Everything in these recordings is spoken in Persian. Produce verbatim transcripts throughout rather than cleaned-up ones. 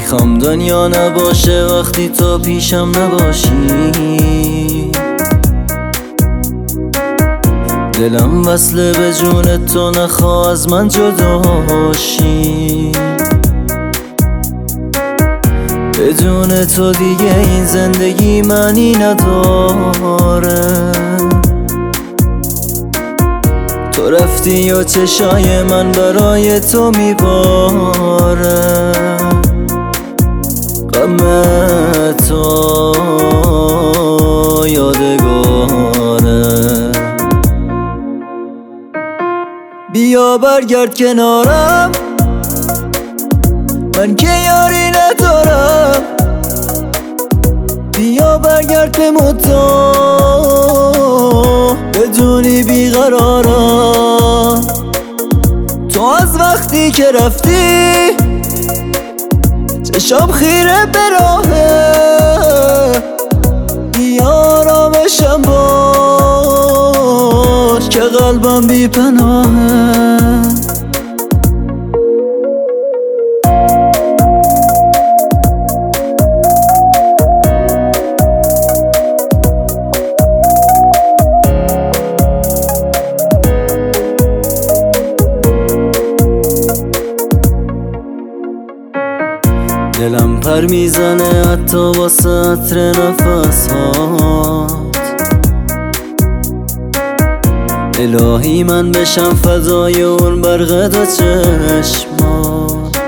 میخوام دنیا نباشه وقتی تو پیشم نباشی. دلم وصله به جون تو، نخواه از من جداشی. بدون تو دیگه این زندگی معنی نداره. تو رفتی و چشای من برای تو میباره. غم تو یادگاره. بیا برگرد کنارم، من که یاری ندارم. بیا برگرد به مدام، بدونی بیقرارم. تو از وقتی که رفتی چشم خیره به راهه. بیا آرامشم باش که قلبم بی پناهه. دلم پر میزنه حتی واسه عطر نفس هات. الهی من بشم فدای اون برق دو چشمات.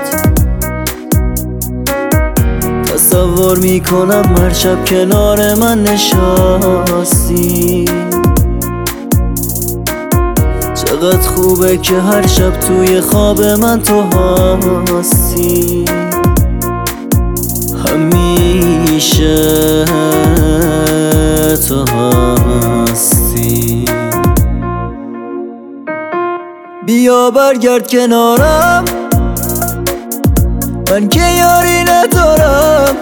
تصور میکنم هر شب کنار من نشستی. چقدر خوبه که هر شب توی خواب من تو هستی. همیشه تو هستی. بیا برگرد کنارم، من که یاری ندارم.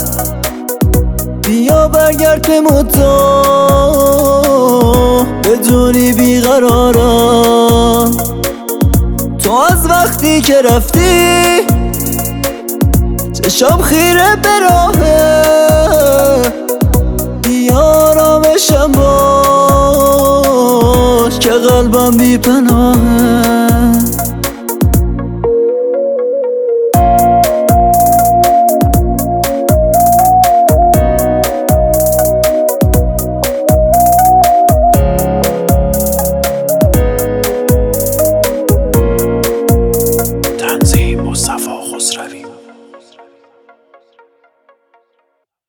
بیا برگرد به مدام، بدونی بیقرارم. تو از وقتی که رفتی چشم خیره به راهه. بیا آرامشم باش که قلبم بی پناهه.